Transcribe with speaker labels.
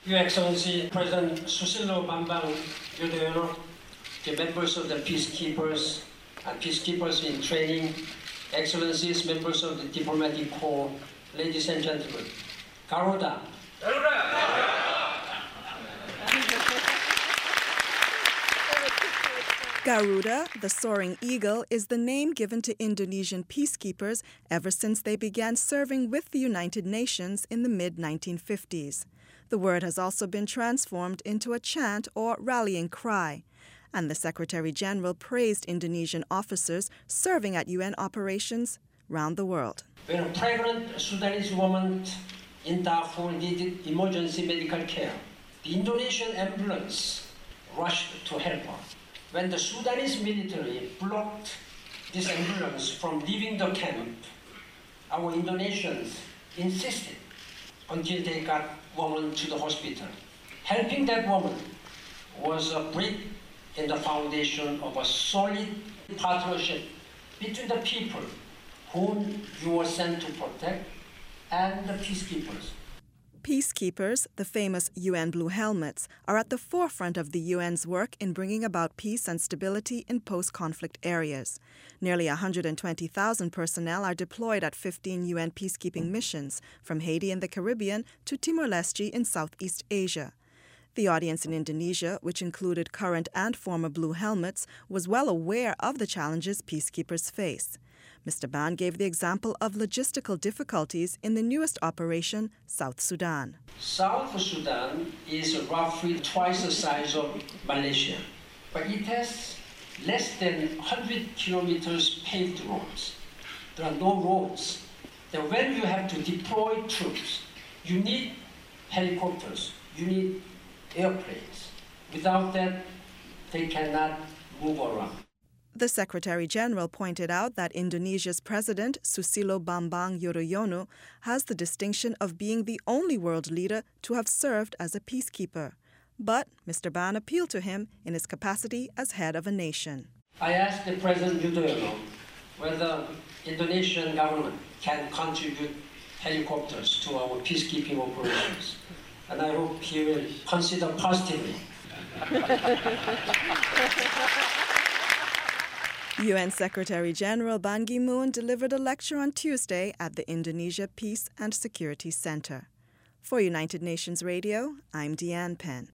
Speaker 1: Your Excellency, President Susilo Bambang Yudhoyono, the members of the peacekeepers and peacekeepers in training, Excellencies, members of the diplomatic corps, ladies and gentlemen, Garuda.
Speaker 2: Garuda, the soaring eagle, is the name given to Indonesian peacekeepers ever since they began serving with the United Nations in the mid-1950s. The word has also been transformed into a chant or rallying cry, and the Secretary-General praised Indonesian officers serving at UN operations round the world.
Speaker 1: When a pregnant Sudanese woman in Darfur needed emergency medical care, the Indonesian ambulance rushed to help her. When the Sudanese military blocked this ambulance from leaving the camp, our Indonesians insisted until they got woman to the hospital. Helping that woman was a brick in the foundation of a solid partnership between the people whom you were sent to protect and the peacekeepers.
Speaker 2: Peacekeepers, the famous UN Blue Helmets, are at the forefront of the UN's work in bringing about peace and stability in post-conflict areas. Nearly 120,000 personnel are deployed at 15 UN peacekeeping missions, from Haiti in the Caribbean to Timor-Leste in Southeast Asia. The audience in Indonesia, which included current and former Blue Helmets, was well aware of the challenges peacekeepers face. Mr. Ban gave the example of logistical difficulties in the newest operation, South Sudan.
Speaker 1: South Sudan is roughly twice the size of Malaysia, but it has less than 100 kilometers paved roads. There are no roads. Then when you have to deploy troops, you need helicopters, you need airplanes. Without that, they cannot move around.
Speaker 2: The Secretary-General pointed out that Indonesia's President, Susilo Bambang Yudhoyono, has the distinction of being the only world leader to have served as a peacekeeper. But Mr. Ban appealed to him in his capacity as head of a nation.
Speaker 1: I asked the President Yudhoyono whether Indonesian government can contribute helicopters to our peacekeeping operations, and I hope he will consider positively.
Speaker 2: UN Secretary-General Ban Ki-moon delivered a lecture on Tuesday at the Indonesia Peace and Security Center. For United Nations Radio, I'm Deanne Penn.